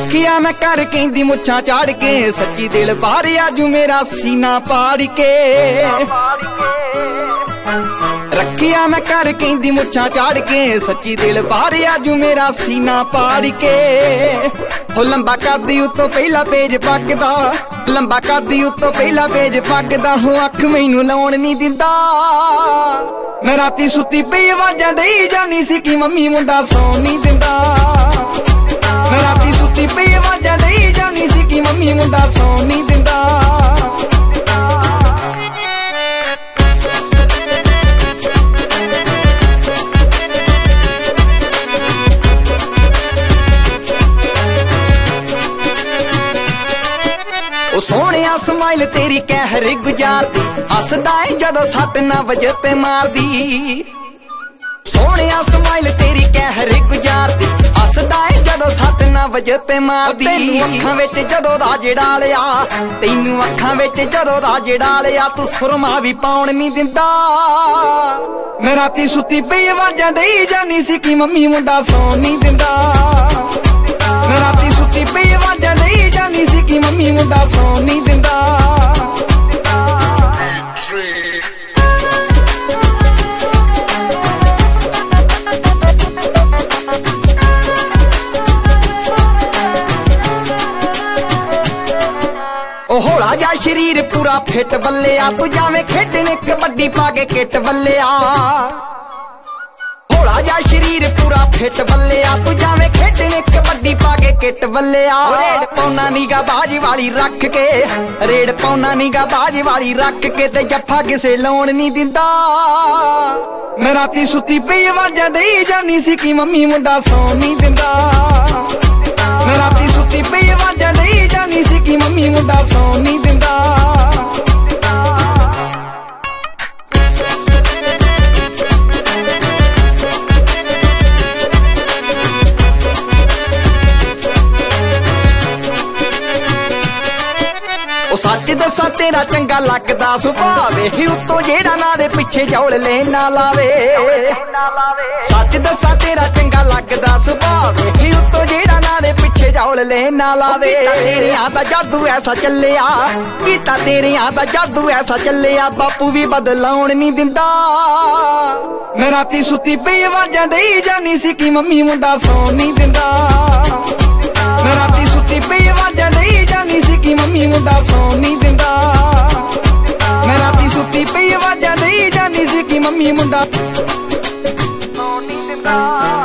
रखिया मैं कर कहंदी मुछां चाड़ के, सच्ची दिल बार आजू मेरा सीना पाड़ के। रखिया मैं कर कहंदी मुछां चाड़ के, सच्ची दिल बार आजू मेरा सीना पाड़ के। हो लंबा करदी उत्तों पहला पेज पगदा, लंबा करदी उत्तों पहला पेज पगदा। हो अख मैनू लाउण नहीं दिंदा, मैं राती सुती पई आवाजां देई जानी सी कि मम्मी मुंडा सौण नहीं दिंदा। मैं राती सुती पई आवाजां देई जानी सी कि मम्मी मुंडा सौण नहीं दिंदा। ओ सोहणिया स्माइल तेरी कहर गुजारदी, हसदा है जदों 7-9 बजे ते मारदी। सोहणिया स्माइल तेरी कहर गुजारदी, हसदा है जदों 7-9 बजे ते मारदी। तैनू अखां विच जदों दा जेड़ा लिया, तैनू अखां विच जदों दा जेड़ा लिया, तू सुरमा भी पाउण नहीं दिंदा। मैं राती सुती पई आवाजां देई जानी सी कि मम्मी मुंडा सौण नहीं दिंदा। मैं राती सुती पई आवाजां देई जानी सी कि मम्मी मुंडा सौण नहीं दिंदा। ओ होला जा शरीर पूरा फिट बल्लिया, तू जावे खेडने कबड्डी पा के किट बल्लिया। होला जा शरीर पूरा फिट बल्लिया, तू जावे खेडने कबड्डी पा के किट बल्लिया। रेड पौना नीगा बाजी वाली रख के, रेड पौना नीगा बाजी वाली रख के, ते जफ्फा किसे लाउण नहीं दिंदा। मैं राती सुती पई आवाजां देई जानी सी कि मम्मी मुंडा सौण नहीं दिंदा। मैं राती सुती पई आवाजां देई जानी सी कि मम्मी मुंडा सौण नहीं दिंदा। सच दसा तेरा चंगा लगदा सुभाऽ, वेखी उत्तों जेड़ा ना दे पिछे जौल लेना लावे। सच दसा तेरा चंगा लगदा सुभाऽ, वेखी उत्तों जेड़ा ना दे पिछे जौल लेना लावे। तेरियां दा जादू ऐसा चलिया, कीता तेरियां दा जादू ऐसा चलिया, बापू भी बदलाउण नहीं दिंदा। मैं राती सुती पई आवाजां देई जानी सी कि मम्मी मुंडा सौण नहीं दिंदा। मैं राती सुती पई आवाजां देई जानी सी कि मम्मी मुंडा सौण नहीं दिंदा। मैं राती सुती पई आवाजां देई जानी सी कि मम्मी मुंडा सौण नहीं दिंदा।